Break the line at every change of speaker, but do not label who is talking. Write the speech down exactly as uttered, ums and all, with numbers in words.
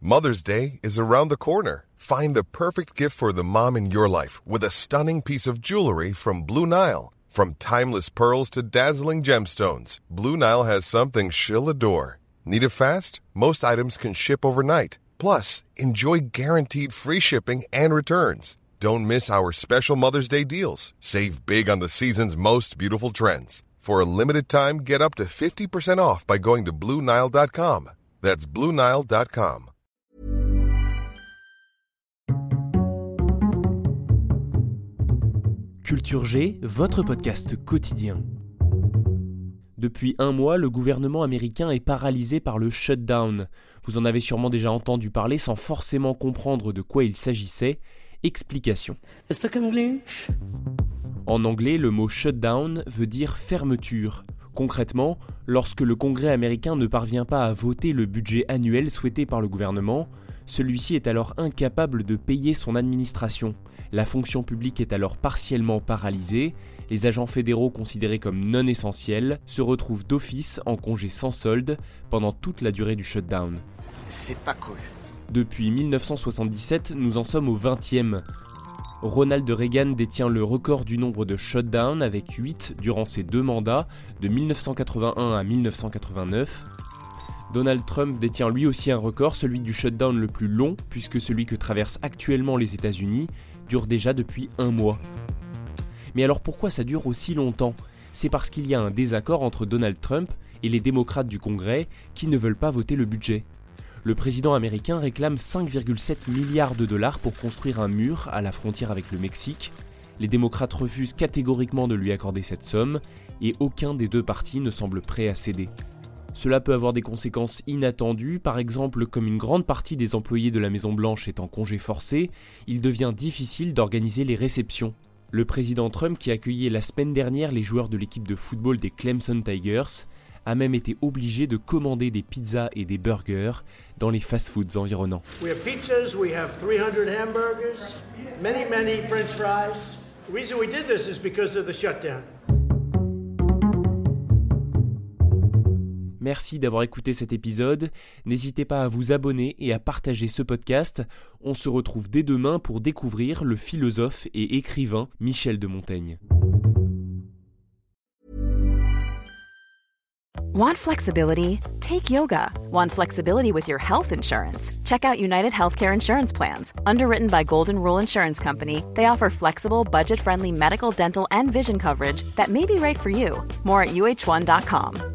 Mother's Day is around the corner. Find the perfect gift for the mom in your life with a stunning piece of jewelry from Blue Nile. From timeless pearls to dazzling gemstones, Blue Nile has something she'll adore. Need it fast? Most items can ship overnight. Plus, enjoy guaranteed free shipping and returns. Don't miss our special Mother's Day deals. Save big on the season's most beautiful trends. For a limited time, get up to fifty percent off by going to Blue Nile dot com. That's Blue Nile dot com.
Culture G, votre podcast quotidien. Depuis un mois, le gouvernement américain est paralysé par le shutdown. Vous en avez sûrement déjà entendu parler sans forcément comprendre de quoi il s'agissait. Explication. En anglais, le mot shutdown veut dire fermeture. Concrètement, lorsque le Congrès américain ne parvient pas à voter le budget annuel souhaité par le gouvernement, celui-ci est alors incapable de payer son administration. La fonction publique est alors partiellement paralysée. Les agents fédéraux considérés comme non essentiels se retrouvent d'office en congé sans solde pendant toute la durée du shutdown.
C'est pas cool.
Depuis dix-neuf cent soixante-dix-sept, nous en sommes au vingtième. Ronald Reagan détient le record du nombre de shutdowns avec huit durant ses deux mandats, de dix-neuf cent quatre-vingt-un à dix-neuf cent quatre-vingt-neuf. Donald Trump détient lui aussi un record, celui du shutdown le plus long, puisque celui que traversent actuellement les États-Unis dure déjà depuis un mois. Mais alors pourquoi ça dure aussi longtemps ? C'est parce qu'il y a un désaccord entre Donald Trump et les démocrates du Congrès qui ne veulent pas voter le budget. Le président américain réclame cinq virgule sept milliards de dollars pour construire un mur à la frontière avec le Mexique. Les démocrates refusent catégoriquement de lui accorder cette somme et aucun des deux partis ne semble prêt à céder. Cela peut avoir des conséquences inattendues, par exemple comme une grande partie des employés de la Maison-Blanche est en congé forcé, il devient difficile d'organiser les réceptions. Le président Trump, qui accueillait la semaine dernière les joueurs de l'équipe de football des Clemson Tigers, a même été obligé de commander des pizzas et des burgers dans les fast-foods environnants.
We have pizzas, we have three hundred hamburgers, many, many French fries. The reason we did this is because of the shutdown.
Merci d'avoir écouté cet épisode. N'hésitez pas à vous abonner et à partager ce podcast. On se retrouve dès demain pour découvrir le philosophe et écrivain Michel de Montaigne.
Want flexibility? Take yoga. Want flexibility with your health insurance? Check out United Healthcare Insurance Plans. Underwritten by Golden Rule Insurance Company, they offer flexible, budget-friendly medical, dental, and vision coverage that may be right for you. More at U H one dot com.